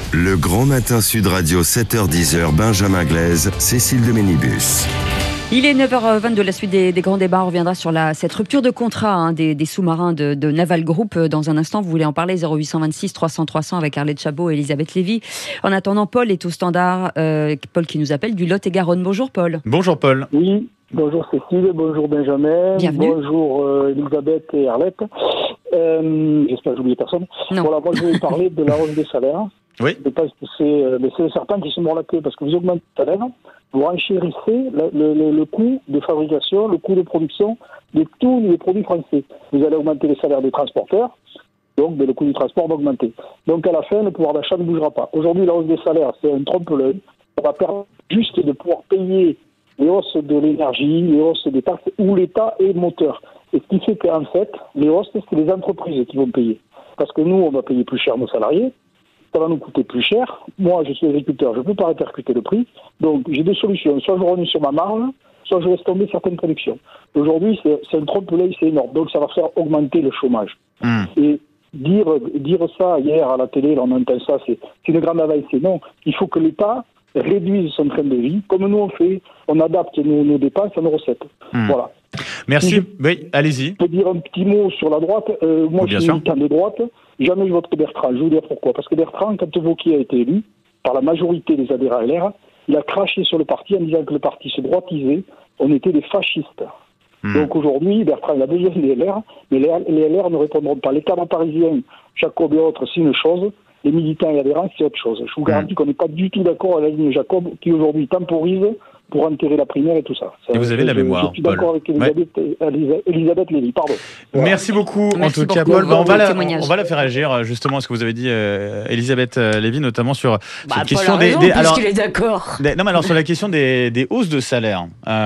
Le Grand Matin Sud Radio, 7h-10h, Benjamin Glaise, Cécile de Ménibus. Il est 9h20 de la suite des grands débats. On reviendra sur cette rupture de contrat des sous-marins de Naval Group. Dans un instant, vous voulez en parler, 0826 300 300 avec Arlette Chabot et Elisabeth Lévy. En attendant, Paul est au standard. Paul qui nous appelle du Lot-et-Garonne. Bonjour Paul. Bonjour Paul. Oui, bonjour Cécile, bonjour Benjamin. Bienvenue. Bonjour Elisabeth et Arlette. J'espère que j'oublie personne. Non. Voilà, moi je vais parler de la hausse des salaires. Oui. Je pense que c'est le serpent qui se mord la queue parce que vous augmentez le salaire, vous renchérissez le coût de fabrication, le coût de production de tous les produits français. Vous allez augmenter les salaires des transporteurs, donc le coût du transport va augmenter. Donc à la fin, le pouvoir d'achat ne bougera pas. Aujourd'hui, la hausse des salaires, c'est un trompe-l'œil. Ça va permettre juste de pouvoir payer les hausses de l'énergie, les hausses des taxes, où l'État est moteur. Et ce qui fait qu'en fait, les hausses, c'est les entreprises qui vont payer. Parce que nous, on va payer plus cher nos salariés. Ça va nous coûter plus cher. Moi, je suis agriculteur, je ne peux pas répercuter le prix. Donc, j'ai deux solutions. Soit je reviens sur ma marge, soit je laisse tomber certaines productions. Aujourd'hui, c'est un trompe-l'œil, c'est énorme. Donc, ça va faire augmenter le chômage. Et dire ça hier à la télé, là, on entend ça, c'est une grande avancée. Non, il faut que l'État réduise son train de vie. Comme nous, on fait, on adapte nos dépenses à nos recettes. Voilà. Merci. Si oui, allez-y. je peux dire un petit mot sur la droite. Moi, Bien je suis sûr. militant de droite. Jamais je vote que Bertrand. Je vais vous dire pourquoi. Parce que Bertrand, quand Wauquiez a été élu, par la majorité des adhérents à LR, il a craché sur le parti en disant que le parti se droitisait. On était des fascistes. Donc aujourd'hui, Bertrand, il a besoin des LR, mais les LR ne répondront pas. Les cadres parisiens, Jacob et autres, c'est une chose. Les militants et adhérents, c'est autre chose. Je vous garantis qu'on n'est pas du tout d'accord avec la ligne Jacob, qui aujourd'hui temporise pour enterrer la primaire et tout ça. Et vous avez de la mémoire, Je suis d'accord Paul. avec Elisabeth Lévy, pardon. Voilà. Merci beaucoup, Merci en tout cas, beaucoup Paul. pour On va votre témoignage. la faire réagir justement à ce que vous avez dit, Elisabeth Lévy, notamment sur cette question Paul a raison, alors, puisqu'il est d'accord. non, mais alors sur la question des hausses de salaire,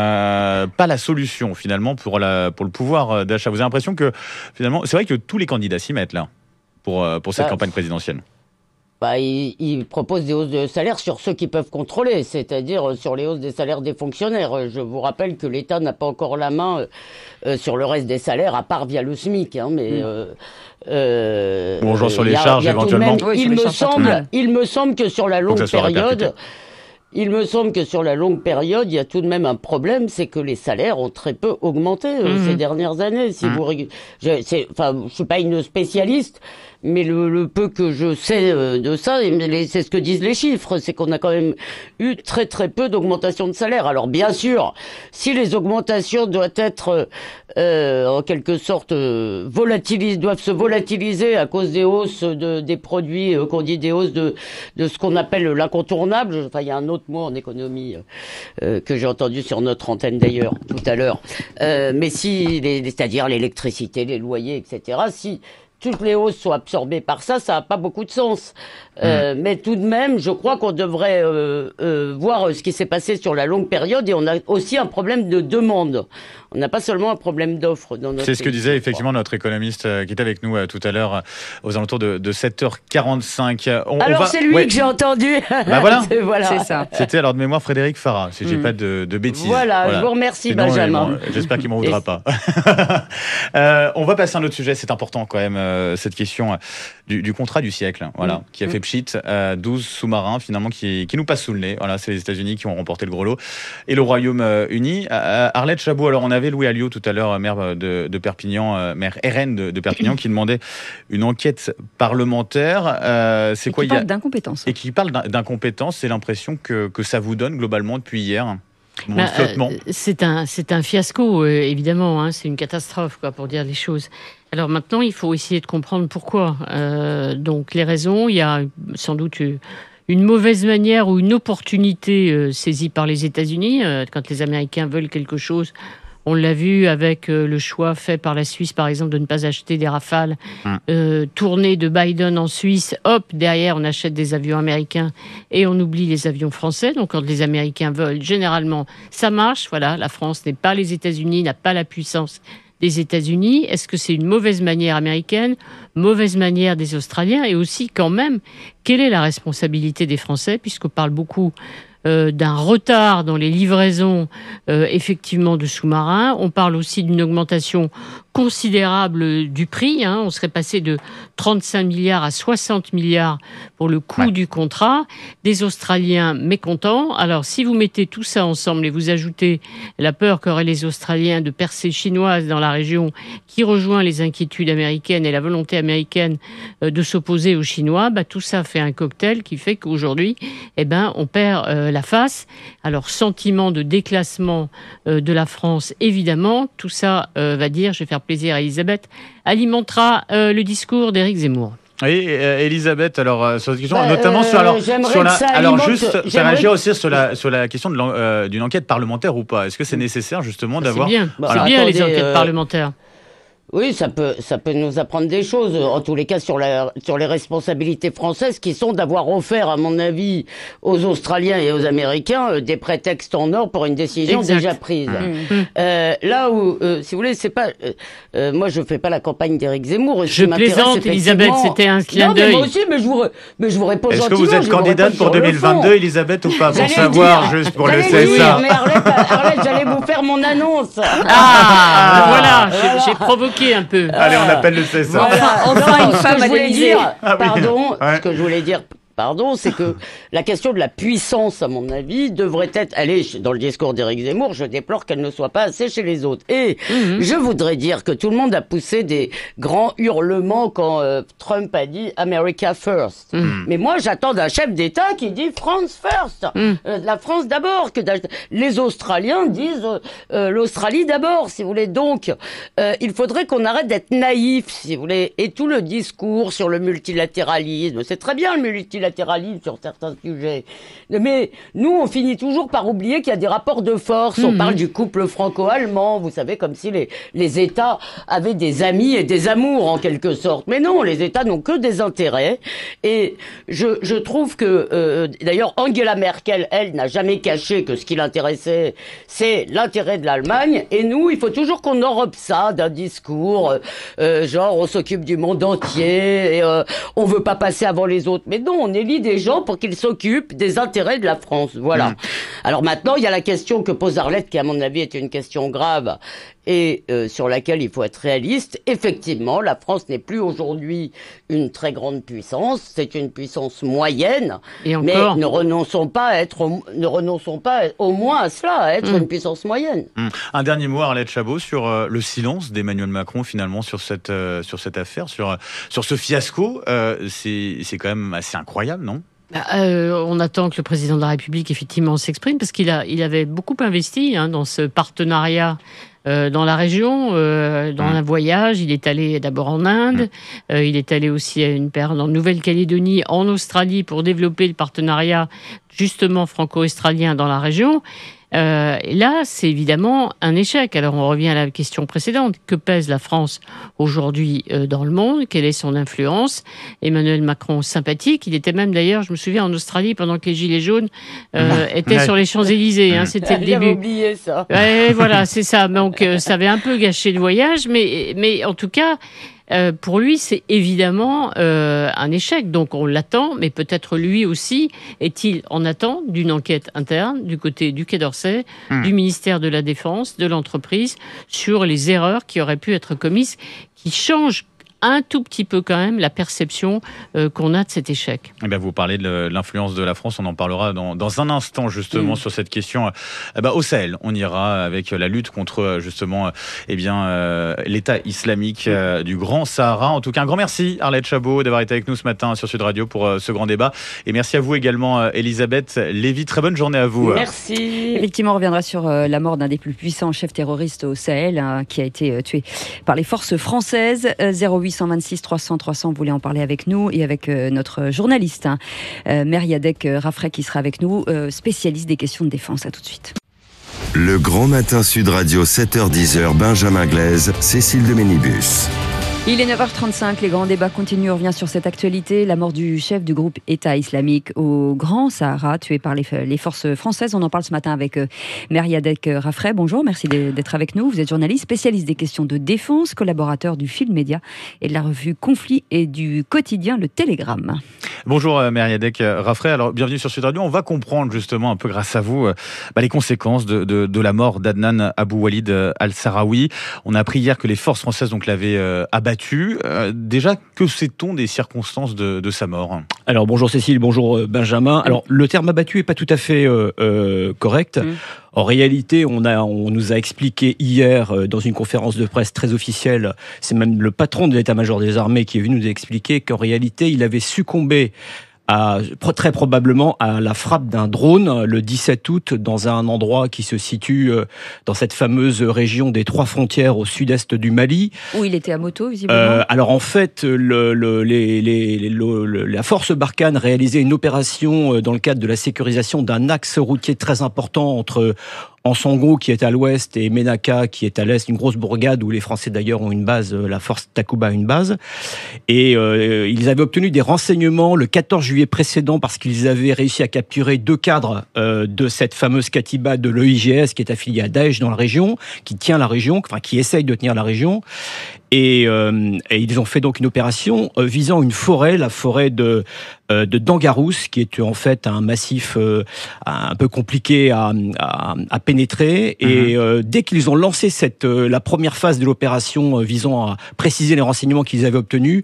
pas la solution finalement pour le pouvoir d'achat. Vous avez l'impression que finalement, c'est vrai que tous les candidats s'y mettent là pour cette campagne présidentielle. Il propose des hausses de salaire sur ceux qui peuvent contrôler, c'est-à-dire sur les hausses des salaires des fonctionnaires. Je vous rappelle que l'État n'a pas encore la main sur le reste des salaires, à part via le SMIC. Mais Bon, genre sur les charges éventuellement. Oui, sur les charges il me semble que sur la Faut que longue ça soit répercuté. période. Il me semble que sur la longue période, il y a tout de même un problème, c'est que les salaires ont très peu augmenté ces dernières années. Si je suis pas une spécialiste, mais le peu que je sais de ça, c'est ce que disent les chiffres, c'est qu'on a quand même eu très très peu d'augmentation de salaire. Alors bien sûr, si les augmentations doivent être en quelque sorte doivent se volatiliser à cause des hausses des produits, qu'on dit des hausses de ce qu'on appelle l'incontournable. Enfin, il y a un autre mot en économie que j'ai entendu sur notre antenne d'ailleurs tout à l'heure. Mais c'est-à-dire l'électricité, les loyers, etc. Si toutes les hausses sont absorbées par ça n'a pas beaucoup de sens. Mais tout de même, je crois qu'on devrait voir ce qui s'est passé sur la longue période, et on a aussi un problème de demande. On n'a pas seulement un problème d'offre dans notre C'est ce que pays, disait effectivement notre économiste qui était avec nous tout à l'heure aux alentours de 7h45. Alors c'est lui que j'ai entendu. Bah voilà. C'est ça. C'était alors de mémoire Frédéric Farah, si j'ai pas de bêtises. Voilà, je vous remercie, Sinon, Benjamin. j'espère qu'il m'en voudra pas. On va passer à un autre sujet, c'est important quand même, cette question du contrat du siècle, voilà, qui a fait pchit, 12 sous-marins finalement qui nous passent sous le nez. Voilà, c'est les États-Unis qui ont remporté le gros lot et le Royaume-Uni. Arlette Chabot, alors on avait Louis Alliot tout à l'heure, maire de Perpignan, maire RN de Perpignan, qui demandait une enquête parlementaire. C'est quoi, qui parle d'incompétence. Et qui parle d'incompétence. C'est l'impression que ça vous donne globalement depuis hier. C'est un fiasco, évidemment. Hein, c'est une catastrophe, quoi, pour dire les choses. Alors maintenant, il faut essayer de comprendre pourquoi. Donc les raisons, il y a sans doute une mauvaise manière ou une opportunité saisie par les États-Unis. Quand les Américains veulent quelque chose, on l'a vu avec le choix fait par la Suisse, par exemple, de ne pas acheter des Rafales. Tournée de Biden en Suisse, hop, derrière, on achète des avions américains et on oublie les avions français. Donc, quand les Américains veulent, généralement, ça marche. Voilà, la France n'est pas les États-Unis, n'a pas la puissance des États-Unis. Est-ce que c'est une mauvaise manière américaine, mauvaise manière des Australiens? Et aussi, quand même, quelle est la responsabilité des Français, puisqu'on parle beaucoup d'un retard dans les livraisons effectivement de sous-marins. On parle aussi d'une augmentation considérable du prix. On serait passé de 35 milliards à 60 milliards pour le coût du contrat. Des Australiens mécontents. Alors, si vous mettez tout ça ensemble et vous ajoutez la peur qu'auraient les Australiens de percées chinoises dans la région, qui rejoint les inquiétudes américaines et la volonté américaine de s'opposer aux Chinois, tout ça fait un cocktail qui fait qu'aujourd'hui, on perd la face. Alors, sentiment de déclassement de la France, évidemment. Tout ça va dire, je vais faire plaisir à Elisabeth, alimentera le discours d'Éric Zemmour. Oui, Elisabeth, alors sur cette question, notamment sur juste réagir aussi sur la question d'une enquête parlementaire ou pas. Est-ce que c'est nécessaire justement d'avoir... C'est bien les enquêtes parlementaires. Oui, ça peut nous apprendre des choses. En tous les cas, sur les responsabilités françaises qui sont d'avoir offert, à mon avis, aux Australiens et aux Américains des prétextes en or pour une décision déjà prise. Là où, si vous voulez, c'est pas, moi je fais pas la campagne d'Éric Zemmour. Je plaisante, Elisabeth, c'était un clin d'œil. Moi aussi, mais je vous réponds gentiment. Est-ce que vous êtes candidate pour 2022, Elisabeth, ou pas, pour savoir, juste pour le CSA? Mais Arlette, j'allais vous faire mon annonce. Voilà, j'ai provoqué un peu. Allez, on appelle le CSA. Enfin, une femme à l'Élysée. Ce que je voulais dire, c'est que la question de la puissance, à mon avis, devrait être, dans le discours d'Éric Zemmour, je déplore qu'elle ne soit pas assez chez les autres. Et je voudrais dire que tout le monde a poussé des grands hurlements quand Trump a dit « America first ». Mais moi, j'attends d'un chef d'État qui dit « France first ». La France d'abord. Les Australiens disent l'Australie d'abord, si vous voulez. Donc, il faudrait qu'on arrête d'être naïf, si vous voulez. Et tout le discours sur le multilatéralisme, c'est très bien le multilatéralisme sur certains sujets. Mais nous, on finit toujours par oublier qu'il y a des rapports de force. On parle du couple franco-allemand, vous savez, comme si les États avaient des amis et des amours, en quelque sorte. Mais non, les États n'ont que des intérêts. Et je trouve que, d'ailleurs, Angela Merkel, elle, n'a jamais caché que ce qui l'intéressait, c'est l'intérêt de l'Allemagne. Et nous, il faut toujours qu'on enrobe ça d'un discours, genre, on s'occupe du monde entier, et on veut pas passer avant les autres. Mais non, on élit des gens pour qu'ils s'occupent des intérêts de la France. Voilà. Alors maintenant, il y a la question que pose Arlette, qui à mon avis est une question grave et sur laquelle il faut être réaliste. Effectivement, la France n'est plus aujourd'hui une très grande puissance, c'est une puissance moyenne, mais ne renonçons pas au moins à cela, à être une puissance moyenne. Un dernier mot, Arlette Chabot, sur le silence d'Emmanuel Macron finalement sur cette affaire, sur ce fiasco. C'est quand même assez incroyable, non ? On attend que le président de la République effectivement s'exprime parce qu'il avait beaucoup investi dans ce partenariat dans la région, dans un voyage. Il est allé d'abord en Inde, il est allé aussi à une période en Nouvelle-Calédonie, en Australie pour développer le partenariat justement franco-australien dans la région. Là, c'est évidemment un échec. Alors, on revient à la question précédente. Que pèse la France aujourd'hui dans le monde? Quelle est son influence? Emmanuel Macron, sympathique. Il était même, d'ailleurs, je me souviens, en Australie, pendant que les Gilets jaunes étaient sur les Champs-Élysées. C'était le début. J'avais oublié ça. Voilà, c'est ça. Donc, ça avait un peu gâché le voyage. Mais en tout cas... pour lui, c'est évidemment un échec. Donc on l'attend, mais peut-être lui aussi est-il en attente d'une enquête interne du côté du Quai d'Orsay, du ministère de la Défense, de l'entreprise, sur les erreurs qui auraient pu être commises, qui changent un tout petit peu quand même la perception qu'on a de cet échec. Eh bien, vous parlez de l'influence de la France, on en parlera dans un instant justement sur cette question. Au Sahel, on ira avec la lutte contre justement l'État islamique du Grand Sahara. En tout cas, un grand merci Arlette Chabot d'avoir été avec nous ce matin sur Sud Radio pour ce grand débat. Et merci à vous également Elisabeth Lévy. Très bonne journée à vous. Merci. Effectivement, on reviendra sur la mort d'un des plus puissants chefs terroristes au Sahel qui a été tué par les forces françaises. 0826 300 300, vous voulez en parler avec nous et avec notre journaliste Meriadec Raffray qui sera avec nous, spécialiste des questions de défense. À tout de suite. Le Grand Matin Sud Radio 7h-10h, Benjamin Glaise, Cécile de Ménibus. Il est 9h35, les grands débats continuent. On revient sur cette actualité. La mort du chef du groupe État islamique au Grand Sahara, tué par les forces françaises. On en parle ce matin avec Mériadec Raffray. Bonjour, merci d'être avec nous. Vous êtes journaliste, spécialiste des questions de défense, collaborateur du Fil Média et de la revue Conflit et du quotidien Le Télégramme. Bonjour Mériadec Raffray. Alors bienvenue sur Sud Radio. On va comprendre justement un peu grâce à vous les conséquences de la mort d'Adnan Abou Walid al-Sahraoui. On a appris hier que les forces françaises donc l'avaient abattu. Déjà, que sait-on des circonstances de sa mort ? Alors bonjour Cécile, bonjour Benjamin. Alors le terme abattu est pas tout à fait correct. En réalité, on nous a expliqué hier dans une conférence de presse très officielle, c'est même le patron de l'état-major des armées qui est venu nous expliquer qu'en réalité, il avait succombé très probablement à la frappe d'un drone le 17 août dans un endroit qui se situe dans cette fameuse région des 3 frontières au sud-est du Mali. Où il était à moto, visiblement. Alors en fait, la force Barkhane réalisait une opération dans le cadre de la sécurisation d'un axe routier très important entre Ansongo qui est à l'ouest et Ménaka qui est à l'est, une grosse bourgade où les Français d'ailleurs ont une base, la force Takuba a une base. Et ils avaient obtenu des renseignements le 14 juillet précédent parce qu'ils avaient réussi à capturer 2 cadres de cette fameuse Katiba de l'EIGS qui est affiliée à Daesh dans la région, qui tient la région, enfin qui essaye de tenir la région. Et ils ont fait donc une opération visant une forêt, la forêt de Dangarous, qui est en fait un massif un peu compliqué à pénétrer. Et dès qu'ils ont lancé la première phase de l'opération visant à préciser les renseignements qu'ils avaient obtenus,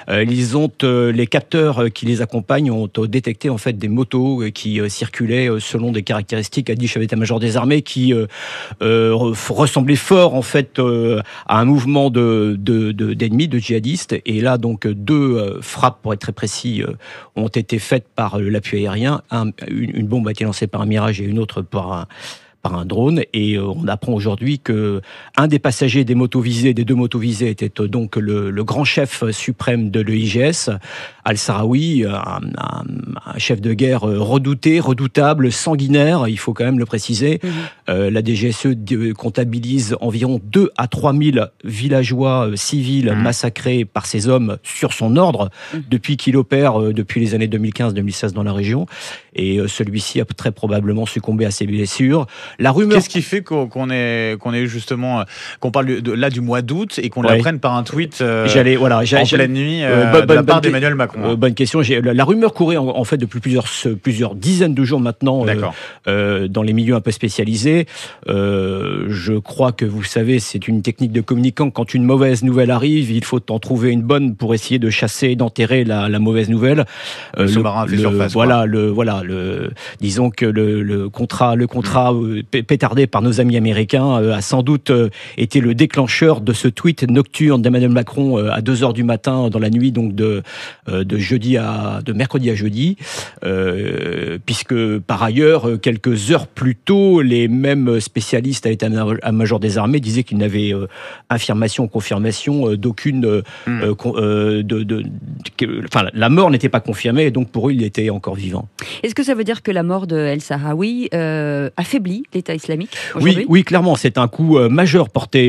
les capteurs qui les accompagnent ont détecté en fait des motos qui circulaient selon des caractéristiques a dit le chef d'état-major des armées qui ressemblaient fort en fait à un mouvement d'ennemis, de djihadistes. Et là, donc, 2 frappes, pour être très précis, ont été faites par l'appui aérien. Une bombe a été lancée par un Mirage et une autre par un drone. Et on apprend aujourd'hui que un des passagers des 2 motos visées était donc le grand chef suprême de l'EIGS, al-Sahraoui, un chef de guerre redoutable, sanguinaire, il faut quand même le préciser. La DGSE comptabilise environ 2 à 3 000 villageois civils massacrés par ces hommes sur son ordre depuis qu'il opère depuis les années 2015-2016 dans la région. Et celui-ci a très probablement succombé à ses blessures. La rumeur... Qu'est-ce qui fait qu'on est justement qu'on parle là du mois d'août et qu'on l'apprenne par un tweet en pleine nuit de la part d'Emmanuel Macron? Bonne question. La rumeur courait en fait depuis plusieurs dizaines de jours maintenant dans les milieux un peu spécialisés. Je crois que vous savez, c'est une technique de communicant. Quand une mauvaise nouvelle arrive, il faut en trouver une bonne pour essayer de chasser, d'enterrer la mauvaise nouvelle. Le sous-marin fait surface. Disons que le contrat pétardé par nos amis américains a sans doute été le déclencheur de ce tweet nocturne d'Emmanuel Macron à 2h du matin dans la nuit donc de mercredi à jeudi, puisque par ailleurs quelques heures plus tôt les mêmes spécialistes à l'état-major des armées disaient qu'ils n'avaient affirmation ou confirmation d'aucune la mort n'était pas confirmée et donc pour eux il était encore vivant. Est-ce que ça veut dire que la mort de El-Sahraoui affaiblit l'État islamique aujourd'hui ? Oui, clairement, c'est un coup majeur porté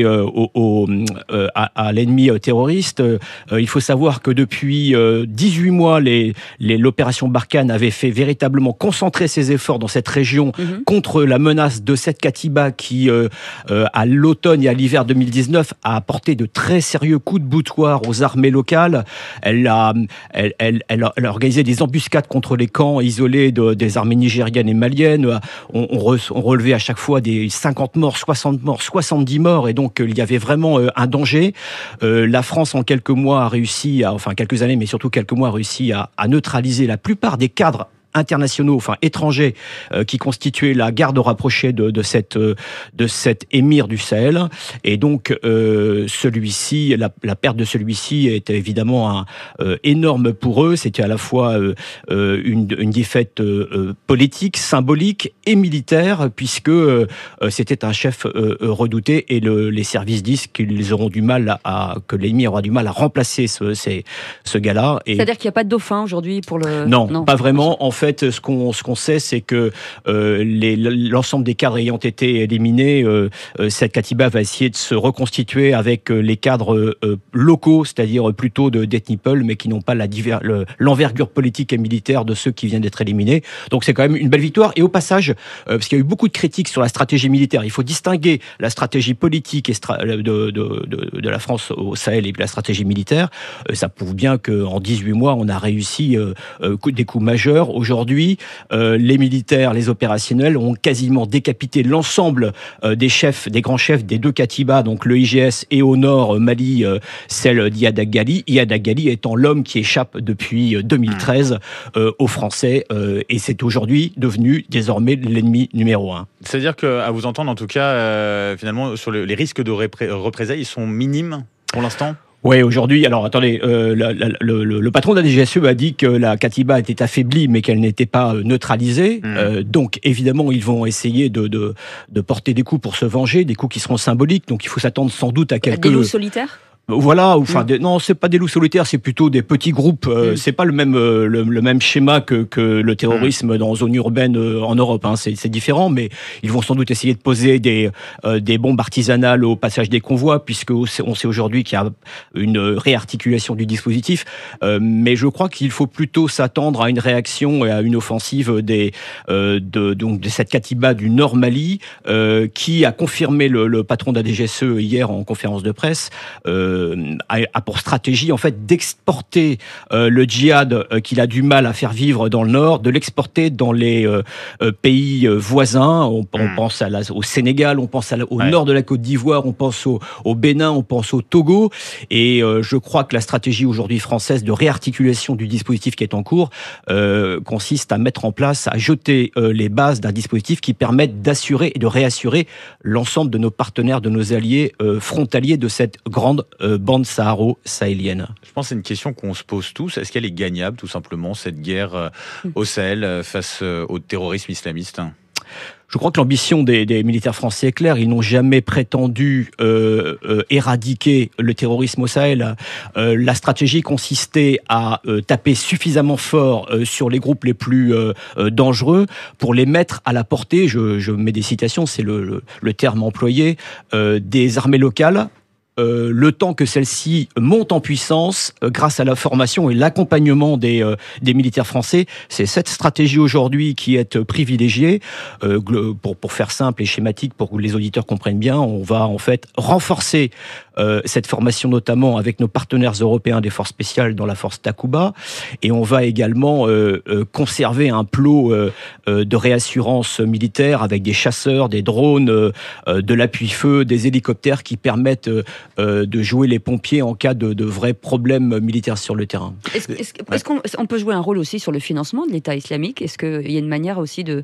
à l'ennemi terroriste. Il faut savoir que depuis 18 mois, l'opération Barkhane avait fait véritablement concentrer ses efforts dans cette région contre la menace de cette Katiba qui, à l'automne et à l'hiver 2019, a apporté de très sérieux coups de boutoir aux armées locales. Elle a organisé des embuscades contre les camps isolés des armées nigériennes et maliennes. On relevait à chaque fois des 50 morts, 60 morts, 70 morts, et donc il y avait vraiment un danger. La France, en quelques années, mais surtout quelques mois, a réussi à neutraliser la plupart des cadres internationaux, étrangers, qui constituaient la garde rapprochée de cet émir du Sahel. Et donc, la perte de celui-ci était évidemment énorme pour eux. C'était à la fois une défaite politique, symbolique et militaire, puisque c'était un chef redouté et les services disent qu'ils auront du mal que l'émir aura du mal à remplacer ce gars-là. C'est-à-dire qu'il n'y a pas de dauphin aujourd'hui pour le... Non, pas vraiment. En fait, fait, ce qu'on sait, c'est que l'ensemble des cadres ayant été éliminés, cette Katiba va essayer de se reconstituer avec les cadres locaux, c'est-à-dire plutôt d'ethnie peul, mais qui n'ont pas l'envergure politique et militaire de ceux qui viennent d'être éliminés. Donc c'est quand même une belle victoire. Et au passage, parce qu'il y a eu beaucoup de critiques sur la stratégie militaire, il faut distinguer la stratégie politique de la France au Sahel et la stratégie militaire. Ça prouve bien qu'en 18 mois, on a réussi des coups majeurs. Aujourd'hui, les militaires, les opérationnels ont quasiment décapité l'ensemble des grands chefs des deux Katiba, donc le IGS et au nord Mali, celle d'Iyad Ghali. Iyad Ghali étant l'homme qui échappe depuis 2013 aux Français et c'est aujourd'hui devenu désormais l'ennemi numéro 1. C'est-à-dire qu'à vous entendre, en tout cas, finalement, sur les risques de représailles, ils sont minimes pour l'instant ? Oui, aujourd'hui, alors attendez, le patron de la DGSE a dit que la Katiba était affaiblie, mais qu'elle n'était pas neutralisée. Donc, évidemment, ils vont essayer de porter des coups pour se venger, des coups qui seront symboliques. Donc, il faut s'attendre sans doute à quelques... Des loups solitaires ? Voilà, enfin, non, c'est pas des loups solitaires, c'est plutôt des petits groupes. C'est pas le même schéma que le terrorisme dans zone urbaine en Europe. Hein. C'est différent, mais ils vont sans doute essayer de poser des bombes artisanales au passage des convois, puisque on sait aujourd'hui qu'il y a une réarticulation du dispositif. Mais je crois qu'il faut plutôt s'attendre à une réaction et à une offensive donc de cette Katiba du Nord Mali, qui a confirmé le patron de la DGSE hier en conférence de presse. A pour stratégie en fait d'exporter le djihad qu'il a du mal à faire vivre dans le nord, de l'exporter dans les pays voisins. On pense au Sénégal, on pense au nord de la Côte d'Ivoire, on pense au Bénin, on pense au Togo. Et je crois que la stratégie aujourd'hui française de réarticulation du dispositif qui est en cours consiste à mettre en place, à jeter les bases d'un dispositif qui permette d'assurer et de réassurer l'ensemble de nos partenaires, de nos alliés frontaliers de cette grande bande saharo-sahélienne. Je pense que c'est une question qu'on se pose tous. Est-ce qu'elle est gagnable, tout simplement, cette guerre au Sahel face au terrorisme islamiste ? Je crois que l'ambition des militaires français est claire. Ils n'ont jamais prétendu éradiquer le terrorisme au Sahel. La stratégie consistait à taper suffisamment fort sur les groupes les plus dangereux pour les mettre à la portée, je mets des citations, c'est le terme employé, des armées locales, le temps que celle-ci monte en puissance grâce à la formation et l'accompagnement des militaires français. C'est cette stratégie aujourd'hui qui est privilégiée. Pour faire simple et schématique, pour que les auditeurs comprennent bien, on va en fait renforcer cette formation notamment avec nos partenaires européens des forces spéciales dans la force Takuba, et on va également conserver un plot de réassurance militaire avec des chasseurs, des drones, de l'appui-feu, des hélicoptères qui permettent de jouer les pompiers en cas de vrais problèmes militaires sur le terrain. Est-ce qu'on peut jouer un rôle aussi sur le financement de l'État islamique ? Est-ce qu'il y a une manière aussi de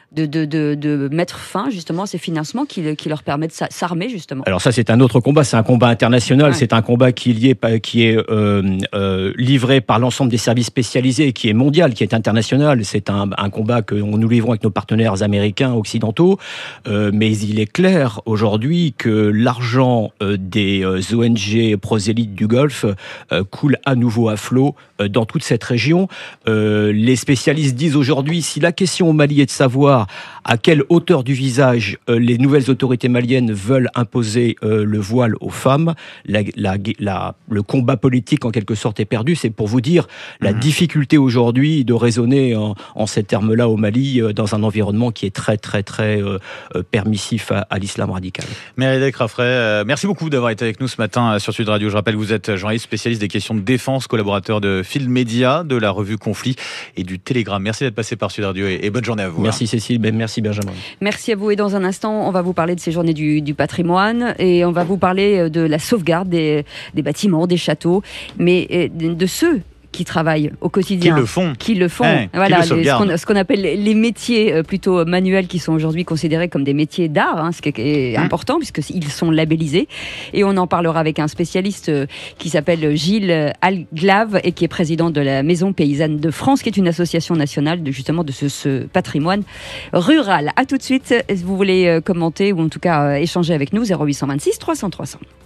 mettre fin justement à ces financements qui leur permettent de s'armer justement? Alors ça c'est un autre combat, c'est un combat international, c'est un combat qui est livré par l'ensemble des services spécialisés, qui est mondial, qui est international. C'est un combat que nous livrons avec nos partenaires américains, occidentaux, mais il est clair aujourd'hui que l'argent des ONG prosélytes du Golfe coule à nouveau à flot dans toute cette région. Les spécialistes disent aujourd'hui, si la question au Mali est de savoir à quelle hauteur du visage les nouvelles autorités maliennes veulent imposer le voile aux femmes, le combat politique en quelque sorte est perdu. C'est pour vous dire la difficulté aujourd'hui de raisonner en ces termes-là au Mali dans un environnement qui est très très très permissif à l'islam radical. Meredith Raffray, merci beaucoup d'avoir été avec nous ce matin sur Sud Radio. Je rappelle que vous êtes journaliste spécialiste des questions de défense, collaborateur de Field Média, de la revue Conflit et du Télégramme. Merci d'être passé par Sud Radio et bonne journée à vous. Merci Cécile, merci Benjamin. Merci à vous, et dans un instant, on va vous parler de ces journées du patrimoine et on va vous parler de la sauvegarde des bâtiments, des châteaux, mais de ceux qui travaillent au quotidien. Qui le font. Voilà, ce qu'on appelle les métiers plutôt manuels qui sont aujourd'hui considérés comme des métiers d'art, ce qui est important puisqu'ils sont labellisés. Et on en parlera avec un spécialiste qui s'appelle Gilles Alglave et qui est président de la Maison Paysanne de France, qui est une association nationale de ce patrimoine rural. À tout de suite. Si vous voulez commenter ou en tout cas échanger avec nous, 0826 300 300.